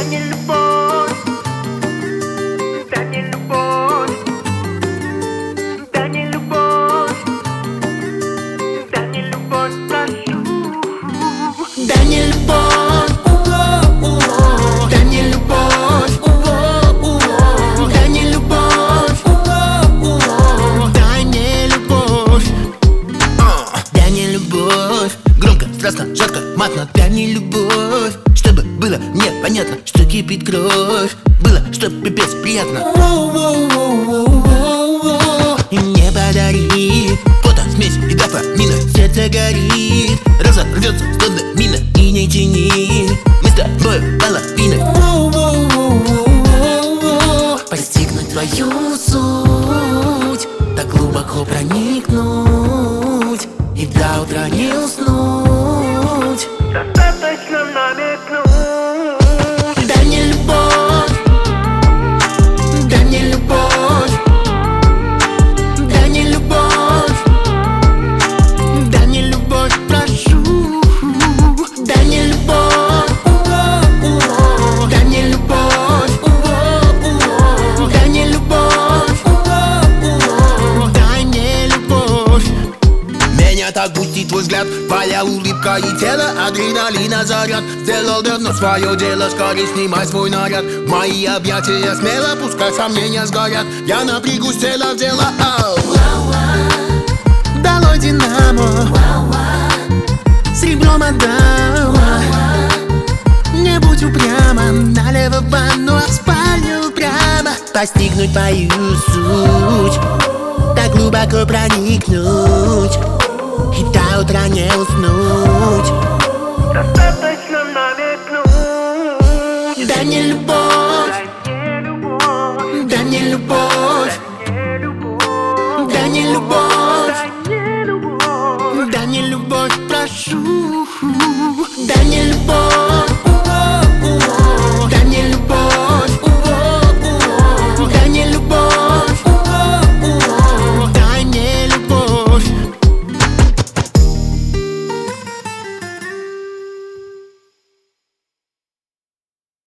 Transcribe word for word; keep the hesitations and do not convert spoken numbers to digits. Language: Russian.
дай мне любовь, дай мне любовь, дай мне любовь, дай мне любовь, прошу. Дай мне любовь, дай мне любовь, дай мне любовь, дай мне любовь, дай мне любовь. Громко, страстно, жарко, матно, дай мне любовь. Чтобы было мне понятно, что кипит кровь. Было, что пипец приятно. И мне подари фото, смесь и дофамина. Сердце горит, разорвется, словно мина. И не тяни, мы с тобой половина. Постигнуть твою суть, так глубоко проникнуть и до утра не уснуть. Достаточно намекнуть. Дай мне любовь, дай мне любовь, дай мне любовь, дай мне любовь, прошу. Дай мне любовь, дай мне любовь, дай мне любовь, дай мне любовь. Меня так будит твой взгляд, твоя улыбка и тело, адреналина заряд. Сделал давно свое дело, скорее снимай свой наряд. В мои объятия смело, пускай сомнения сгорят. Я напрягусь, тело в дело. Долой динамо, серебром отдама. Не будь упряма, налево в ванну, а в спальню прямо. Постигнуть твою суть, так глубоко проникнуть и до утра не уснуть. Достаточно намекнуть. Дай мне любовь, дай мне любовь, дай мне любовь.